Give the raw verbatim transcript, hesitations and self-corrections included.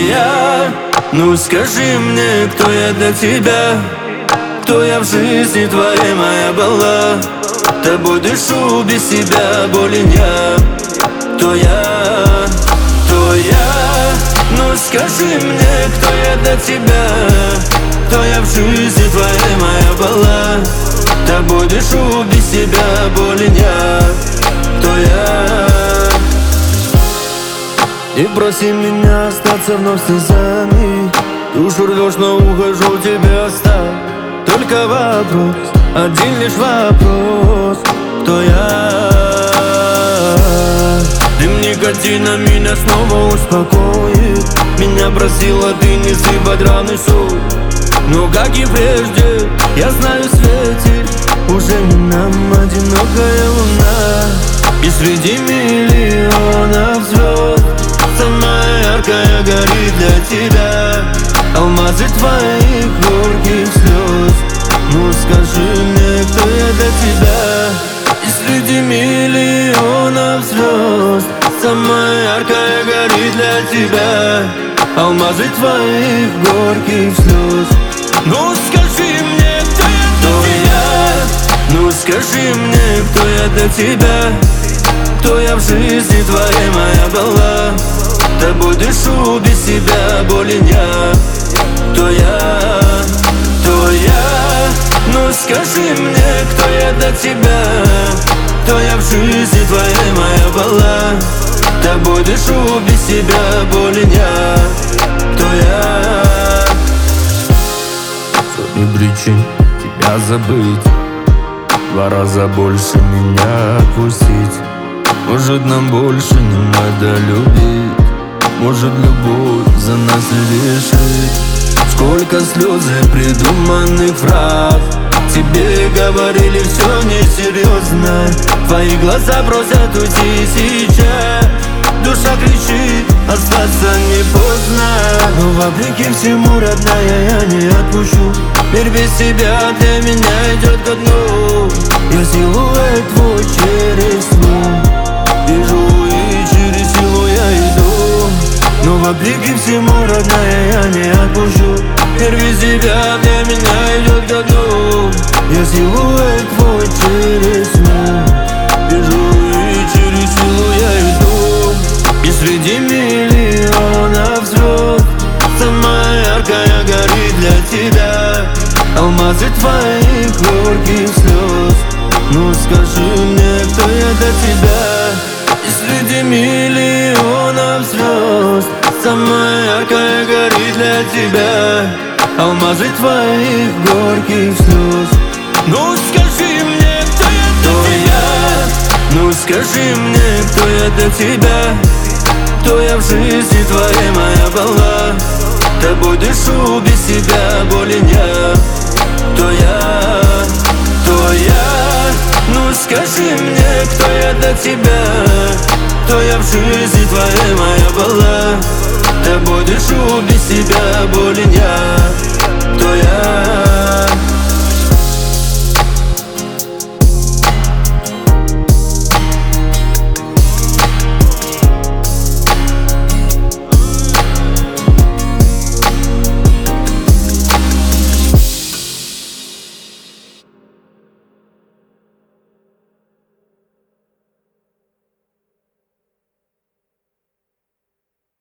я? Ну скажи мне, кто я для тебя? Кто я в жизни твоей моя была? Тобой дышу без себя, болен я. Кто я? Кто я? Ну скажи мне, кто я для тебя? Кто я в жизни твоей моя была? Тобой дышу без себя, болен я. Кто я? Не проси меня остаться вновь слезами. Душу рвешь, но ухожу, тебе оставь. Только вопрос, один лишь вопрос: кто я? Дым никотина меня снова успокоит. Меня просила ты не сыпать раны соль. Но как и прежде, я знаю, светит уже не нам одинокая луна. И среди миллионов звезд самая яркая горит для тебя. Алмазы твоих горьких слез. Ну скажи мне, кто я для тебя? И среди миллионов звезд самая яркая горит для тебя. Алмазы твоих горьких слез. Ну скажи мне, кто я для тебя? Ну скажи мне, кто я для тебя? Кто я в жизни твоей моя была? Тобой дышу без себя, болен я. Кто я? Кто я? Ну скажи мне, кто я для тебя? Кто я в жизни твоей моя была? Тобой дышу без себя, болен я. Кто я? Сотни причин тебя забыть, два раза больше меня отпустить. Может, нам больше не надо любить, может, любовь за нас и решит. Сколько слез и придуманных фраз тебе говорили, все несерьезно. Твои глаза просят уйти сейчас. Душа кричит, остаться не поздно. Но вопреки всему, родная, я не отпущу. Мир без тебя для меня идет ко дну. Я силуэт твой через тьму вижу, и через силу я иду. Но вопреки всему, родная, я не отпущу. Мир без тебя для меня идет ко дну. Я силуэт твой через тьму вижу, и через силу я иду. И среди миллионов звезд самая яркая горит для тебя. Алмазы твоих горьких слез. Ну скажи мне, кто я для тебя? И среди миллионов звезд самая яркая горит для тебя. Алмазы твоих горьких слез. Ну скажи мне, кто я для тебя? Ну скажи мне, кто я для тебя? Кто я в жизни твоей моя была? Тобой дышу без себя, болен я. Кто я? Кто я? Ну скажи мне, кто я для тебя? Кто я в жизни твоей моя была? Тобой дышу без себя, болен я. Кто я?